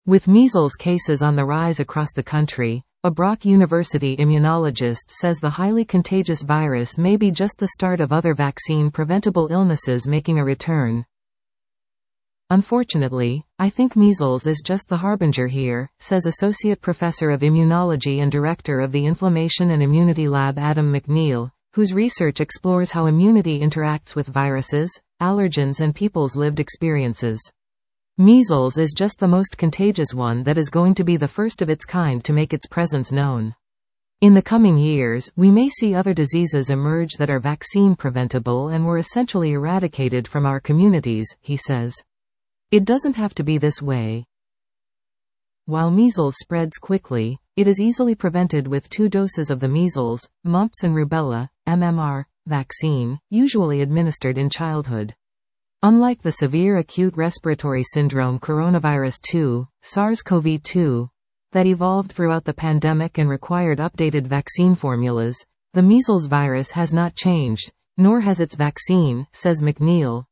With measles cases on the rise across the country, a Brock University immunologist says the highly contagious virus may be just the start of other vaccine-preventable illnesses making a return. Unfortunately, I think measles is just the harbinger here, says Associate Professor of Immunology and Director of the Inflammation and Immunity Lab Adam McNeil, whose research explores how immunity interacts with viruses, allergens and people's lived experiences. Measles is just the most contagious one that is going to be the first of its kind to make its presence known. In the coming years, we may see other diseases emerge that are vaccine preventable and were essentially eradicated from our communities, he says. It doesn't have to be this way. While measles spreads quickly, it is easily prevented with 2 doses of the measles, mumps and rubella, MMR, vaccine, usually administered in childhood. Unlike the severe acute respiratory syndrome coronavirus 2, SARS-CoV-2, that evolved throughout the pandemic and required updated vaccine formulas, the measles virus has not changed, nor has its vaccine, says McNeil.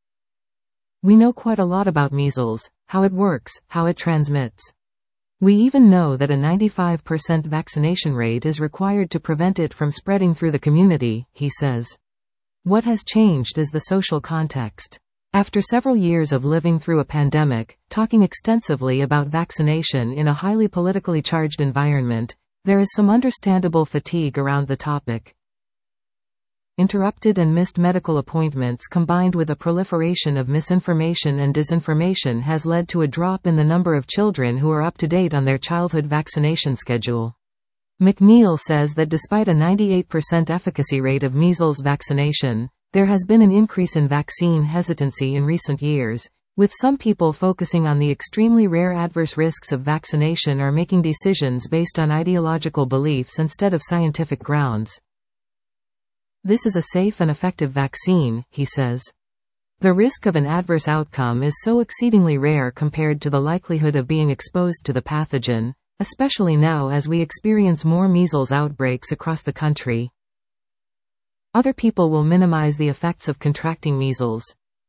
We know quite a lot about measles, how it works, how it transmits. We even know that a 95% vaccination rate is required to prevent it from spreading through the community, he says. What has changed is the social context. After several years of living through a pandemic, talking extensively about vaccination in a highly politically charged environment, there is some understandable fatigue around the topic. Interrupted and missed medical appointments combined with a proliferation of misinformation and disinformation has led to a drop in the number of children who are up to date on their childhood vaccination schedule. McNeil says that despite a 98% efficacy rate of measles vaccination, there has been an increase in vaccine hesitancy in recent years, with some people focusing on the extremely rare adverse risks of vaccination or making decisions based on ideological beliefs instead of scientific grounds. This is a safe and effective vaccine, he says. The risk of an adverse outcome is so exceedingly rare compared to the likelihood of being exposed to the pathogen, especially now as we experience more measles outbreaks across the country. Other people will minimize the effects of contracting measles.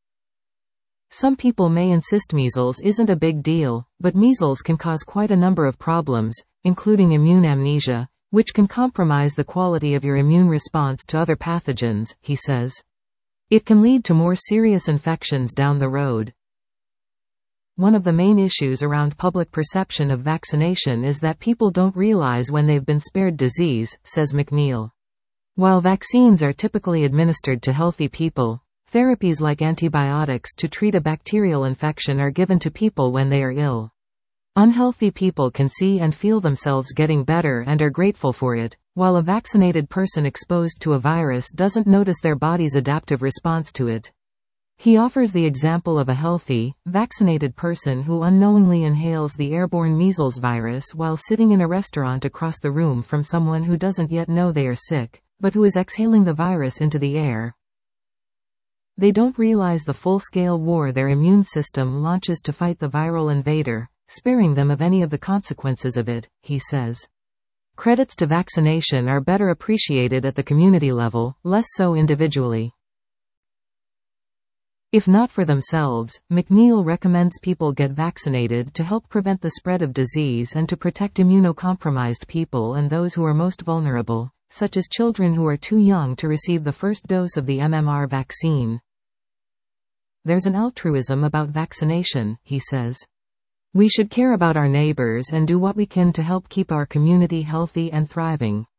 Some people may insist measles isn't a big deal, but measles can cause quite a number of problems, including immune amnesia, which can compromise the quality of your immune response to other pathogens, he says. It can lead to more serious infections down the road. One of the main issues around public perception of vaccination is that people don't realize when they've been spared disease, says McNeil. While vaccines are typically administered to healthy people, therapies like antibiotics to treat a bacterial infection are given to people when they are ill. Unhealthy people can see and feel themselves getting better and are grateful for it, while a vaccinated person exposed to a virus doesn't notice their body's adaptive response to it. He offers the example of a healthy, vaccinated person who unknowingly inhales the airborne measles virus while sitting in a restaurant across the room from someone who doesn't yet know they are sick, but who is exhaling the virus into the air. They don't realize the full-scale war their immune system launches to fight the viral invader, sparing them of any of the consequences of it, he says. Credits to vaccination are better appreciated at the community level, less so individually. If not for themselves, McNeil recommends people get vaccinated to help prevent the spread of disease and to protect immunocompromised people and those who are most vulnerable, such as children who are too young to receive the first dose of the MMR vaccine. There's an altruism about vaccination, he says. We should care about our neighbors and do what we can to help keep our community healthy and thriving.